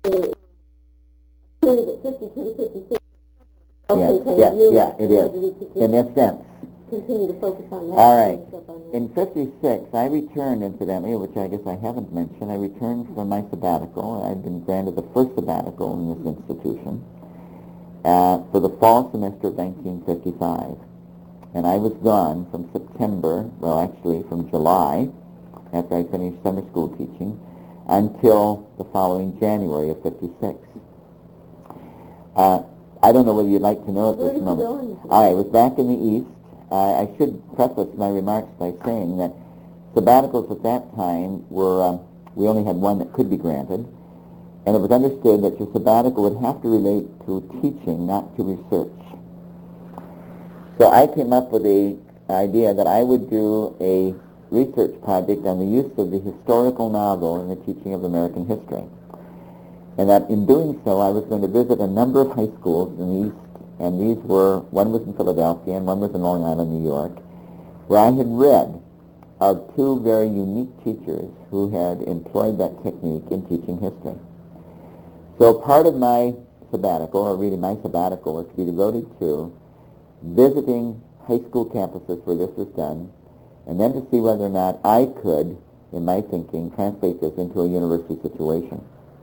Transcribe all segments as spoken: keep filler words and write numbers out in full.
fifty-two to fifty-six. Yes, yes, yeah, it is. In that sense. Continue to focus on that. All right. In fifty-six, I returned, incidentally, which I guess I haven't mentioned, I returned from my sabbatical. I'd been granted the first sabbatical in this institution uh, for the fall semester of nineteen fifty-five. And I was gone from September, well, actually from July, after I finished summer school teaching, until the following January of fifty-six. Uh, I don't know whether you'd like to know at this moment. I was back in the East. Uh, I should preface my remarks by saying that sabbaticals at that time were, uh, we only had one that could be granted, and it was understood that your sabbatical would have to relate to teaching, not to research. So I came up with the idea that I would do a research project on the use of the historical novel in the teaching of American history. And that in doing so, I was going to visit a number of high schools in the East, and these were, one was in Philadelphia and one was in Long Island, New York, where I had read of two very unique teachers who had employed that technique in teaching history. So part of my sabbatical, or really my sabbatical, was to be devoted to visiting high school campuses where this was done, and then to see whether or not I could, in my thinking, translate this into a university situation.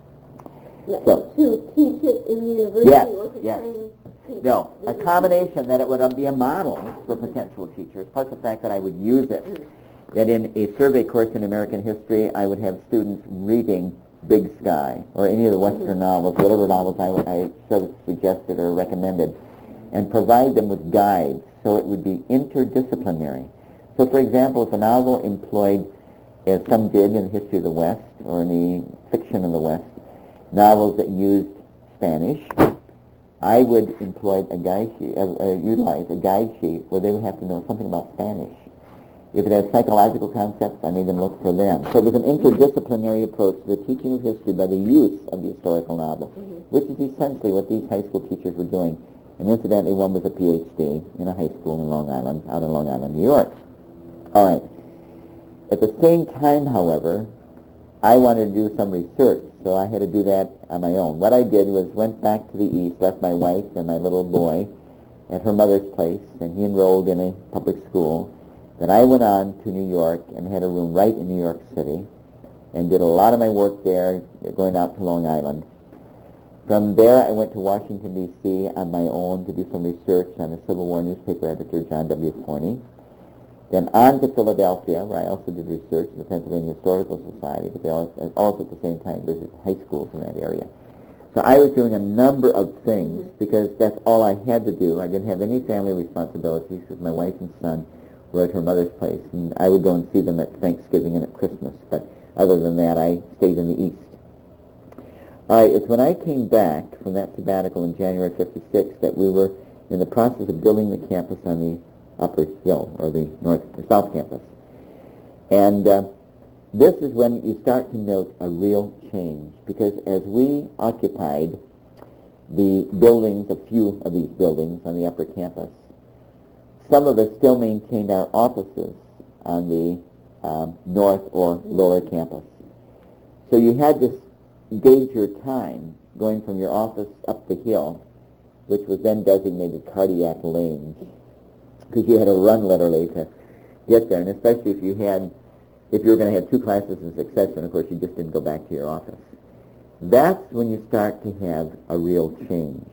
So, to teach it in the university yes, or to yes. train teachers? No, a combination that it would be a model for potential teachers, plus the fact that I would use it. Mm-hmm. That in a survey course in American history, I would have students reading Big Sky or any of the Western mm-hmm. novels, whatever novels I, I sort of suggested or recommended, and provide them with guides so it would be interdisciplinary. So, for example, if a novel employed, as some did in the history of the West or in the fiction of the West, novels that used Spanish, I would employ a guide sheet, uh, uh, utilize a guide sheet where they would have to know something about Spanish. If it had psychological concepts, I made them look for them. So it was an interdisciplinary approach to the teaching of history by the use of the historical novel, mm-hmm. which is essentially what these high school teachers were doing. And incidentally, one was a P H D in a high school in Long Island, out in Long Island, New York. All right. At the same time, however, I wanted to do some research, so I had to do that on my own. What I did was went back to the East, left my wife and my little boy at her mother's place, and he enrolled in a public school. Then I went on to New York and had a room right in New York City and did a lot of my work there, going out to Long Island. From there, I went to Washington, D C on my own to do some research on the Civil War newspaper editor, John W. Forney. Then on to Philadelphia, where I also did research in the Pennsylvania Historical Society, but they also, also at the same time visited high schools in that area. So I was doing a number of things because that's all I had to do. I didn't have any family responsibilities because my wife and son were at her mother's place, and I would go and see them at Thanksgiving and at Christmas. But other than that, I stayed in the East. All right, it's when I came back from that sabbatical in January fifty-six that we were in the process of building the campus on the Upper Hill, or the North or South Campus. And uh, this is when you start to note a real change, because as we occupied the buildings, a few of these buildings on the Upper Campus, some of us still maintained our offices on the um, North or Lower Campus. So you had to gauge your time going from your office up the hill, which was then designated Cardiac Lane, because you had to run literally to get there, and especially if you had, if you were going to have two classes in succession, of course you just didn't go back to your office. That's when you start to have a real change.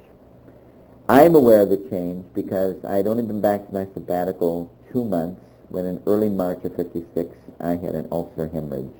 I'm aware of the change because I'd only been back to my sabbatical two months when in early March of fifty-six I had an ulcer hemorrhage,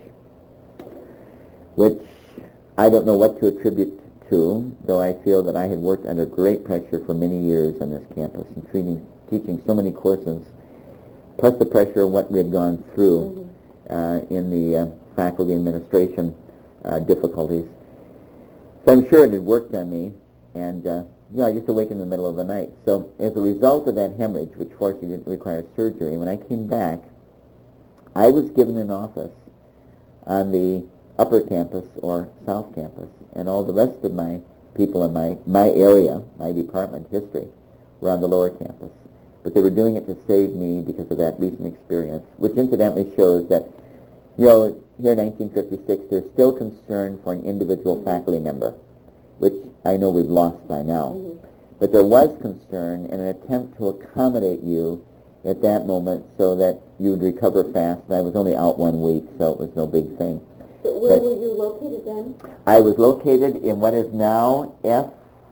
which I don't know what to attribute to, though I feel that I had worked under great pressure for many years on this campus and treating teaching so many courses, plus the pressure of what we had gone through uh, in the uh, faculty administration uh, difficulties. So I'm sure it had worked on me, and uh, you know, I just awakened in the middle of the night. So as a result of that hemorrhage, which fortunately didn't require surgery, when I came back, I was given an office on the Upper Campus or South Campus, and all the rest of my people in my, my area, my department, history, were on the Lower Campus. But they were doing it to save me because of that recent experience, which incidentally shows that You know, here in nineteen fifty-six, there's still concern for an individual mm-hmm. faculty member, which I know we've lost by now. Mm-hmm. But there was concern and an attempt to accommodate you at that moment so that you would recover fast. And I was only out one week, so it was no big thing. So where but were you located then? I was located in what is now F,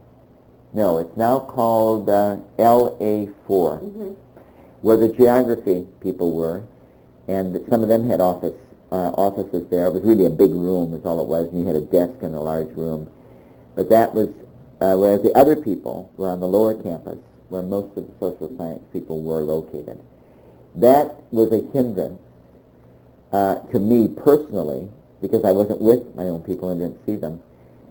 no, it's now called uh, L A four, mm-hmm. where the geography people were, and some of them had office uh, offices there. It was really a big room is all it was, and you had a desk in a large room. But that was, uh, whereas the other people were on the lower campus, where most of the social science people were located. That was a hindrance uh, to me personally, because I wasn't with my own people and didn't see them.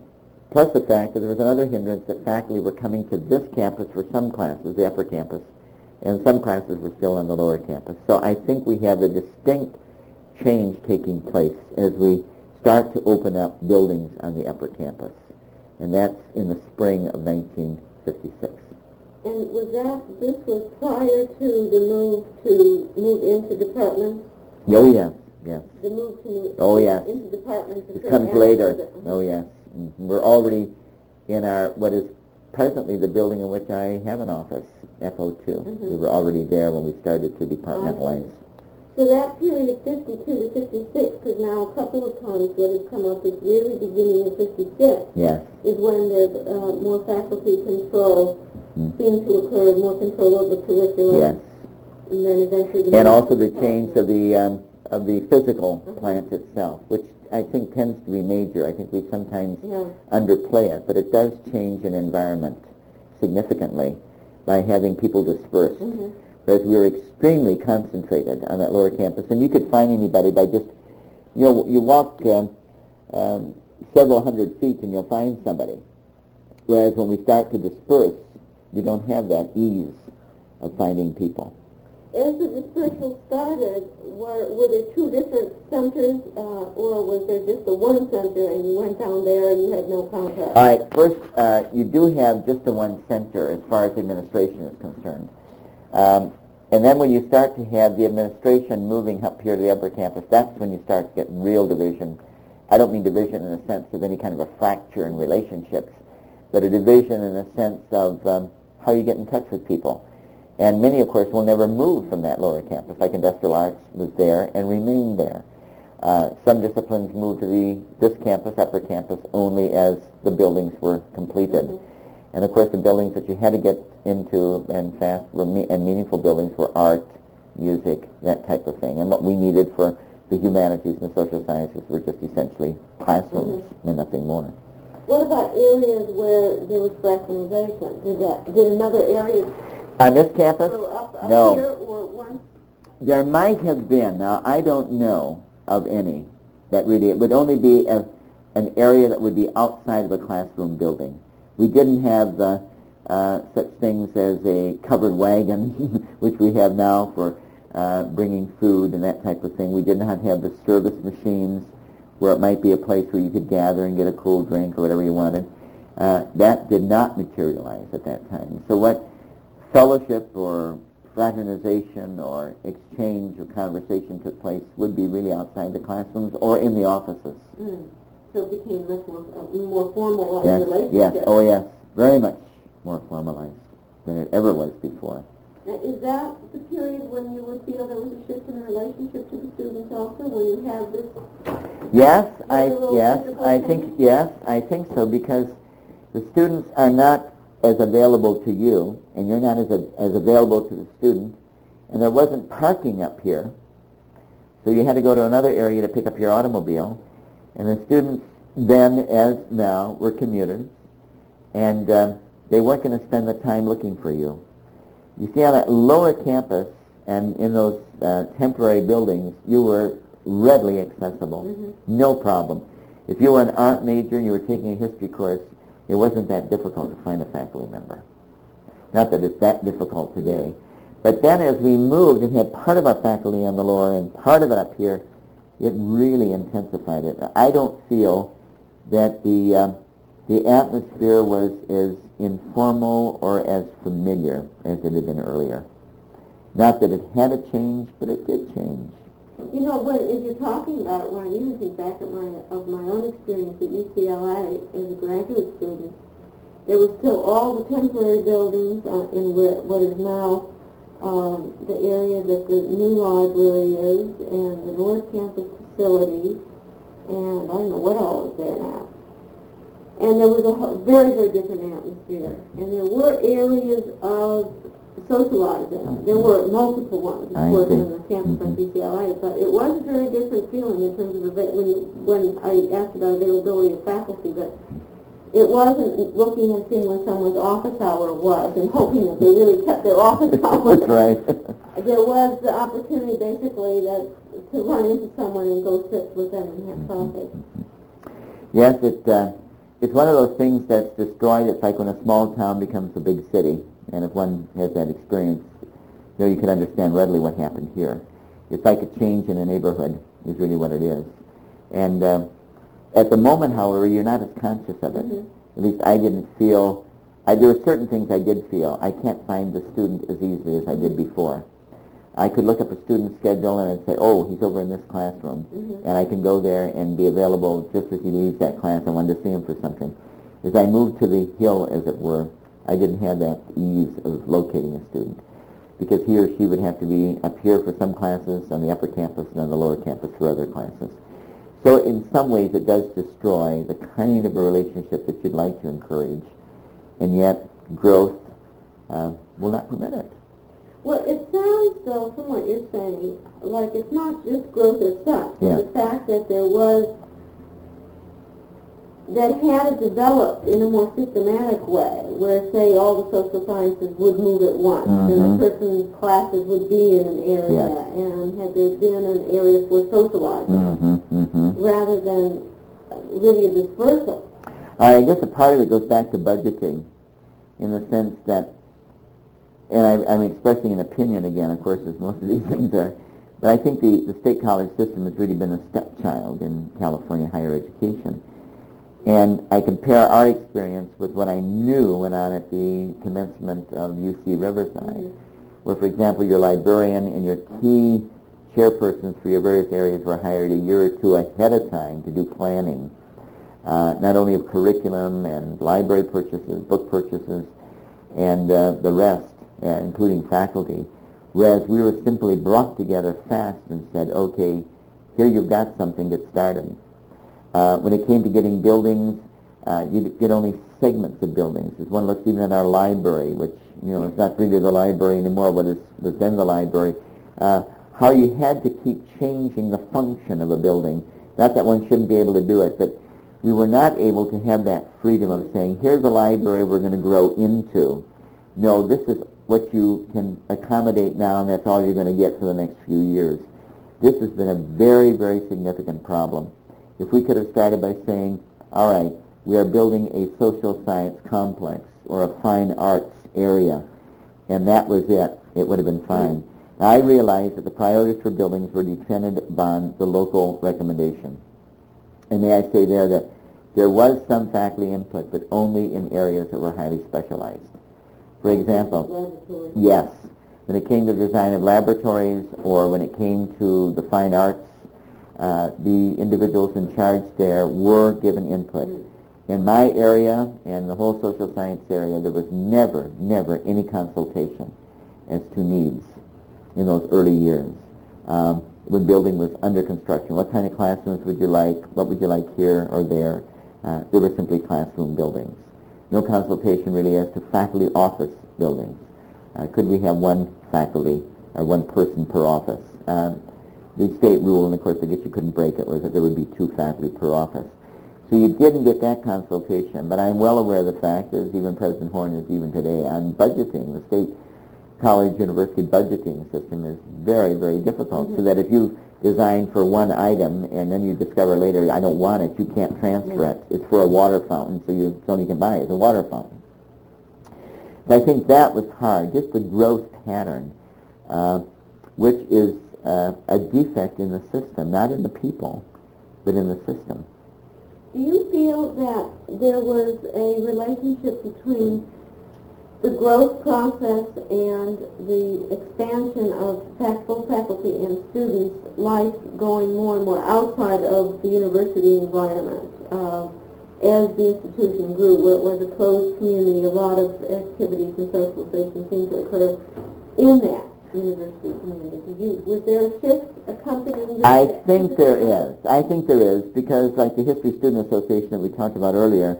Plus the fact that there was another hindrance that faculty were coming to this campus for some classes, the upper campus, and some classes were still on the lower campus. So I think we have a distinct change taking place as we start to open up buildings on the upper campus. And that's in the spring of nineteen fifty-six. And was that, this was prior to the move to move into departments? Oh, yes, yes. The move to move oh, yes. into departments? It comes later. The, uh-huh. Oh, yes. Mm-hmm. We're already in our, what is presently the building in which I have an office, F O two. Mm-hmm. We were already there when we started to departmentalize. So that period of fifty-two to fifty-six, because now a couple of times what has come up is really beginning of fifty-six, yes. is when there's uh, more faculty control mm. seems to occur, more control over the curriculum. Yes. And then eventually the And also the change of the um, of the physical uh-huh. plant itself, which I think tends to be major. I think we sometimes yeah. underplay it, but it does change an environment significantly by having people dispersed. Mm-hmm. Whereas we were extremely concentrated on that lower campus, and you could find anybody by just, you know, you walk um, um, several hundred feet and you'll find somebody. Whereas when we start to disperse, you don't have that ease of finding people. As the dispersal started, were, were there two different centers, uh, or was there just the one center and you went down there and you had no contact? All right, first, uh, you do have just the one center as far as administration is concerned. Um, and then when you start to have the administration moving up here to the upper campus, that's when you start to get real division. I don't mean division in the sense of any kind of a fracture in relationships, but a division in the sense of um, how you get in touch with people. And many, of course, will never move from that lower campus, like industrial arts was there and remained there. Uh, some disciplines moved to the this campus, upper campus, only as the buildings were completed. Mm-hmm. And, of course, the buildings that you had to get into and fast were me- and meaningful buildings were art, music, that type of thing. And what we needed for the humanities and the social sciences were just essentially classrooms mm-hmm. and nothing more. What about areas where there was fractionalization? Did that, did another area... On this campus? So up, up no. Here or one? There might have been. Now, I don't know of any that really... It would only be a, an area that would be outside of a classroom building. We didn't have uh, uh, such things as a covered wagon, which we have now for uh, bringing food and that type of thing. We did not have the service machines where it might be a place where you could gather and get a cool drink or whatever you wanted. Uh, that did not materialize at that time. So what fellowship or fraternization or exchange or conversation took place would be really outside the classrooms or in the offices. Mm. So it became much more, uh, more formalized yes, relationship. Yes, oh yes, very much more formalized than it ever was before. Now, is that the period when you would feel there was a shift in the relationship to the students also, when you have this? Yes, I yes, I think yes, I think so, because the students are not as available to you, and you're not as a, as available to the student, and there wasn't parking up here, so you had to go to another area to pick up your automobile. And the students then, as now, were commuters, and uh, they weren't going to spend the time looking for you. You see, on that lower campus and in those uh, temporary buildings, you were readily accessible, mm-hmm. no problem. If you were an art major and you were taking a history course, it wasn't that difficult to find a faculty member. Not that it's that difficult today. But then as we moved and had part of our faculty on the lower and part of it up here, it really intensified it. I don't feel that the uh, the atmosphere was as informal or as familiar as it had been earlier. Not that it had a change, but it did change. You know, when if you're talking about it, when I'm using back at my of my own experience at U C L A as a graduate student, there was still all the temporary buildings uh, in where, what is now um, the area that the new library is, and the North Campus facility, and I don't know what all is there now. And there was a ho- very, very different atmosphere. And there were areas of socializing. There were multiple ones, of course, in the campus of U C L A, but it was a very different feeling in terms of ava- when you, when I asked about availability of faculty, but it wasn't looking and seeing when someone's office hour was and hoping that they really kept their office hours. Right. There was the opportunity, basically, that to run into someone and go sit with them and have coffee. Yes, it uh, it's one of those things that's destroyed. It's like when a small town becomes a big city, and if one has that experience, you know, you can understand readily what happened here. It's like a change in a neighborhood is really what it is. And uh, at the moment, however, you're not as conscious of it. Mm-hmm. At least I didn't feel, I, there were certain things I did feel. I can't find the student as easily as I did before. I could look up a student's schedule and I'd say, oh, he's over in this classroom. Mm-hmm. And I can go there and be available just as he leaves that class. I wanted to see him for something. As I moved to the hill, as it were, I didn't have that ease of locating a student, because he or she would have to be up here for some classes, on the upper campus, and on the lower campus for other classes. So in some ways it does destroy the kind of a relationship that you'd like to encourage, and yet growth uh, will not permit it. Well, it sounds, though, from what you're saying, like it's not just growth as such, but yeah. the fact that there was, that had it developed in a more systematic way, where, say, all the social sciences would move at once, mm-hmm. and a person's classes would be in an area, yes. and had there been an area for socializing, mm-hmm, mm-hmm. rather than really a dispersal. I guess a part of it goes back to budgeting, in the sense that, and I, I'm expressing an opinion again, of course, as most of these things are, but I think the, the state college system has really been a stepchild in California higher education. And I compare our experience with what I knew went on at the commencement of U C Riverside, mm-hmm. where, for example, your librarian and your key chairpersons for your various areas were hired a year or two ahead of time to do planning, uh, not only of curriculum and library purchases, book purchases, and uh, the rest, uh, including faculty, whereas we were simply brought together fast and said, okay, here you've got something, get started. Uh, when it came to getting buildings, uh, you get only segments of buildings. As one looks even at our library, which, you know, it's not really the library anymore, but it's, it's then the library, uh, how you had to keep changing the function of a building. Not that one shouldn't be able to do it, but we were not able to have that freedom of saying, here's a library we're going to grow into. No, this is what you can accommodate now, and that's all you're going to get for the next few years. This has been a very, very significant problem. If we could have started by saying, all right, we are building a social science complex or a fine arts area, and that was it, it would have been fine. Now, I realized that the priorities for buildings were dependent upon the local recommendation. And may I say there that there was some faculty input, but only in areas that were highly specialized. For example, yes, when it came to the design of laboratories or when it came to the fine arts, Uh, the individuals in charge there were given input. In my area and the whole social science area, there was never, never any consultation as to needs in those early years. Um, when building was under construction, what kind of classrooms would you like? What would you like here or there? Uh, they were simply classroom buildings. No consultation really as to faculty office buildings. Uh, could we have one faculty or one person per office? Um, The state rule, and of course, I guess you couldn't break it, was that there would be two faculty per office. So you didn't get that consultation, but I'm well aware of the fact, as even President Horn is even today, on budgeting. The state college university budgeting system is very, very difficult, mm-hmm. so that if you design for one item and then you discover later, I don't want it, you can't transfer yeah. it. It's for a water fountain, so you so you can buy it. It's a water fountain. But I think that was hard, just the growth pattern, uh, which is Uh, a defect in the system, not in the people, but in the system. Do you feel that there was a relationship between the growth process and the expansion of fac- both faculty and students' life going more and more outside of the university environment. Uh, as the institution grew, where it was a closed community, a lot of activities and socialization seemed to occur in that university community. Did you, was there a shift accompanying that? I think there is. I think there is, because like the History Student Association that we talked about earlier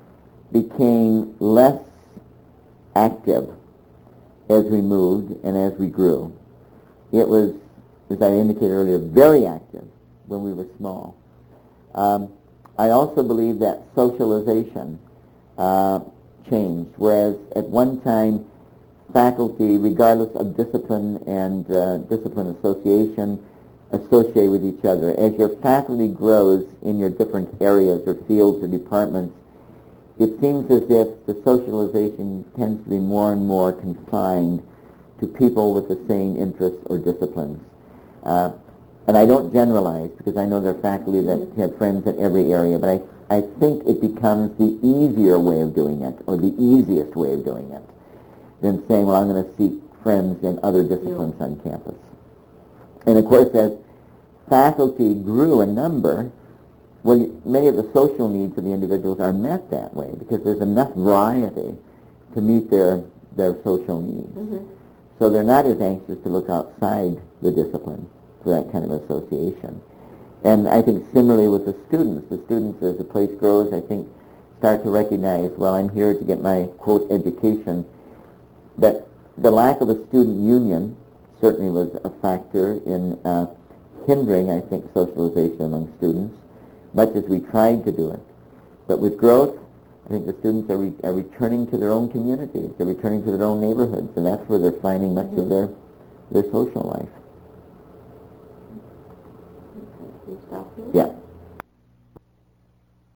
became less active as we moved and as we grew. It was, as I indicated earlier, very active when we were small. Um, I also believe that socialization uh, changed, whereas at one time faculty, regardless of discipline and uh, discipline association, associate with each other. As your faculty grows in your different areas or fields or departments, it seems as if the socialization tends to be more and more confined to people with the same interests or disciplines. Uh, and I don't generalize, because I know there are faculty that have friends in every area, but I, I think it becomes the easier way of doing it, or the easiest way of doing it, than saying, well, I'm going to seek friends in other disciplines yeah. on campus. And of course, as faculty grew in number, well, many of the social needs of the individuals are met that way, because there's enough variety to meet their, their social needs. Mm-hmm. So they're not as anxious to look outside the discipline for that kind of association. And I think similarly with the students, the students, as the place grows, I think, start to recognize, well, I'm here to get my, quote, education. That the lack of a student union certainly was a factor in uh, hindering, I think, socialization among students, much as we tried to do it. But with growth, I think the students are, re- are returning to their own communities, they're returning to their own neighborhoods, and that's where they're finding much mm-hmm. of their, their social life. Okay, can you stop here? Yeah.